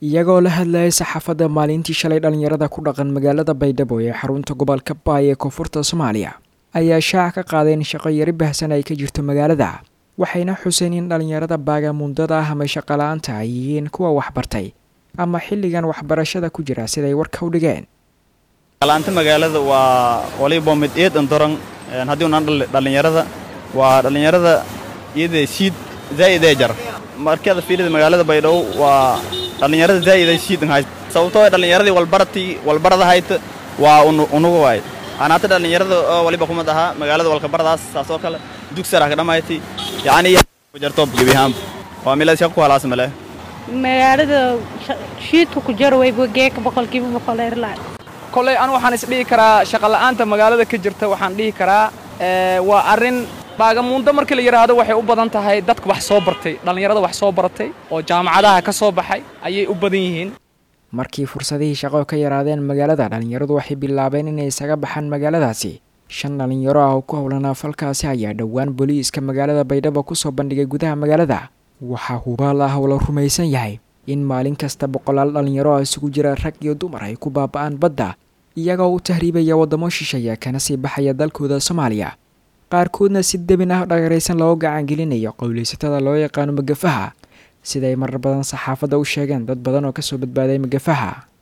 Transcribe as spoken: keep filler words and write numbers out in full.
iyagoo la hadlayay saxaafadda maalintii shalay dhalinyarada ku dhaqan magaalada Baydhabo ee xarunta gobolka Baay ee Koonfurta Soomaaliya ayaa shaaca ka qaaday in shaqo yari baahsan ay ka jirto magaalada waxayna xuseen in dhalinyarada baagamuundada ah ama shaqo la'aanta ay yihiin kuwa waxbartay ama xilligan waxbarashada ku jira sida ay warka u dhigeen. Shaqalaanta magaalada waa waliba mid eed andoran hadii uu dhalinyarada waa dhalinyarada iyada siid zaid ay jar markada fiilada magaalada Baydhabo waa dhalinyarada zaid ay siid hay sababtoo dhalinyaradii walbarati walbarada hayta waa unugu waay anaata dhalinyarada waliba kuma daha magaalada walka baradaas saasoo kale dugsara ka dhamaaytay yaani jarto gibiham waa meel shaqo halaas male magaalada shiidku ku jar way bogeek boqolkiiba boqol ay rlaa kolay aan waxaan is dhigi karaa shaqo la'aanta magaalada ka jirta waxaan dhigi karaa ee waa arin baagamuunda markii la yiraahdo waxay u badan tahay dadka wax soo bartay dhalinyarada wax soo baratay oo jaamacadaha ka soo baxay ayay u badan yihiin. markii fursadihii shaqo ka yaraadeen magaalada dhalinyaradu waxay bilaabeen inay isaga baxaan magaaladaasi. shan dhalinyaro ah oo ku howlanaa falkaasi ayaa dhowaan booliiska magaalada Baydhabo ku soo bandhigay gudaha magaalada. waxaa hubaal ah oo la rumaysan yahay in maalin kasta boqolaal dhalinyaro ah isugu jira rag iyo dumar ay ku baaba'aan badda iyagoo u tahriibaya wadamo shisheeye kana sii baxaya dalkooda Soomaaliya. qaarkoodna si debin ah dhagaraysan loo gacan gelinayo qowleysatada loo yaqaan magafaha sida ay marar badan saxaafadda u sheegeen dad badan oo ka soo badbaaday magafaha.